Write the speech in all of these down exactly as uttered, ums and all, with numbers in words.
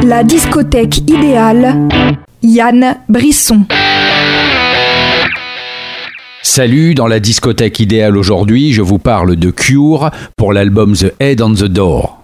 La discothèque idéale, Yann Brisson. Salut, dans la discothèque idéale aujourd'hui, je vous parle de Cure pour l'album The Head on the Door.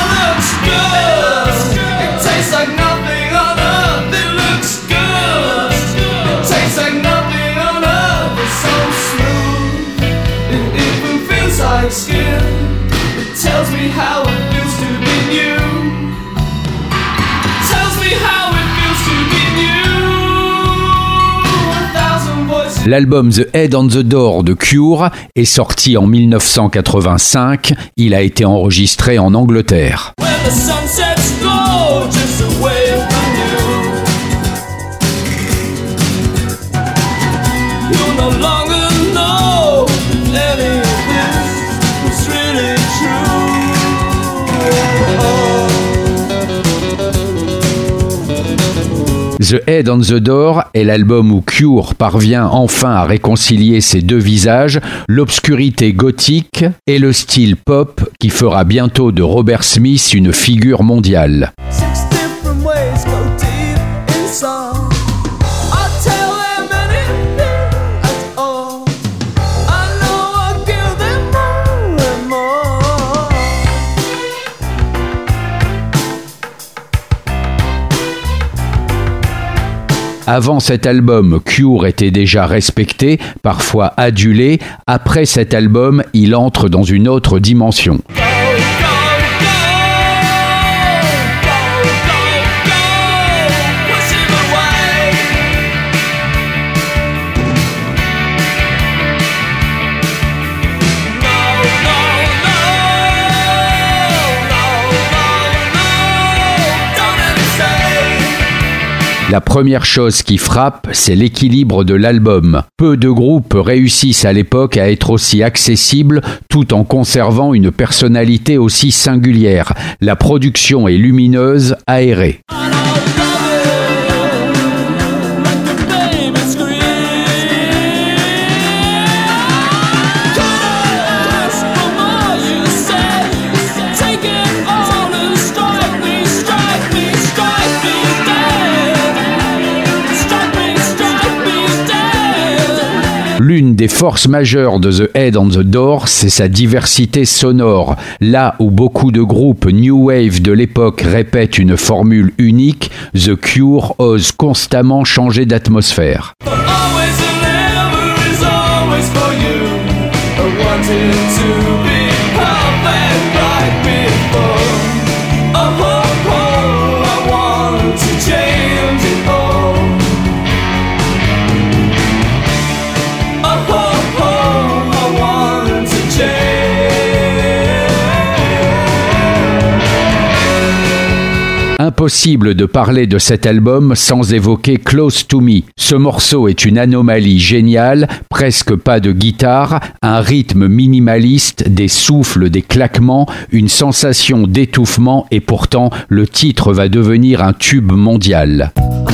L'album The Head on the Door de Cure est sorti en dix-neuf cent quatre-vingt-cinq. Il a été enregistré en Angleterre. The Head on the Door est l'album où Cure parvient enfin à réconcilier ses deux visages, l'obscurité gothique et le style pop qui fera bientôt de Robert Smith une figure mondiale. Avant cet album, Cure était déjà respecté, parfois adulé. Après cet album, il entre dans une autre dimension. La première chose qui frappe, c'est l'équilibre de l'album. Peu de groupes réussissent à l'époque à être aussi accessibles tout en conservant une personnalité aussi singulière. La production est lumineuse, aérée. L'une des forces majeures de The Head on the Door, c'est sa diversité sonore. Là où beaucoup de groupes New Wave de l'époque répètent une formule unique, The Cure ose constamment changer d'atmosphère. Impossible de parler de cet album sans évoquer Close to Me. Ce morceau est une anomalie géniale, presque pas de guitare, un rythme minimaliste, des souffles, des claquements, une sensation d'étouffement et pourtant le titre va devenir un tube mondial.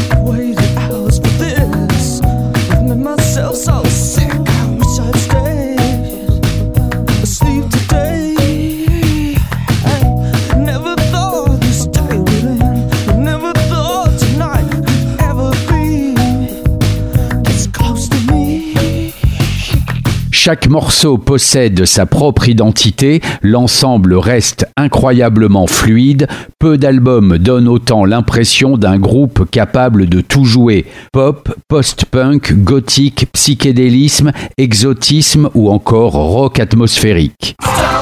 Chaque morceau possède sa propre identité, l'ensemble reste incroyablement fluide, peu d'albums donnent autant l'impression d'un groupe capable de tout jouer. Pop, post-punk, gothique, psychédélisme, exotisme ou encore rock atmosphérique.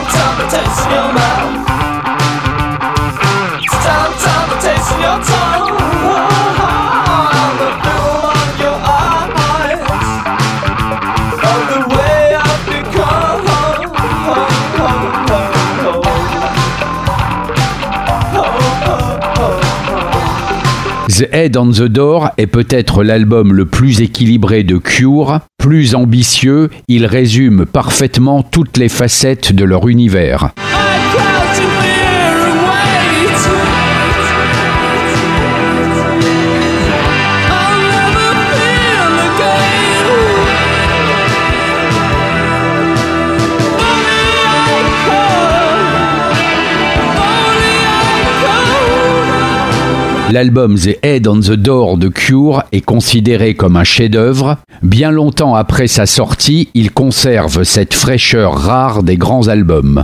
The Head on the Door est peut-être l'album le plus équilibré de Cure. Plus ambitieux, il résume parfaitement toutes les facettes de leur univers. L'album The Head on the Door de Cure est considéré comme un chef-d'œuvre. Bien longtemps après sa sortie, il conserve cette fraîcheur rare des grands albums.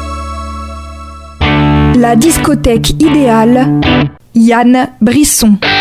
La discothèque idéale, Yann Brisson.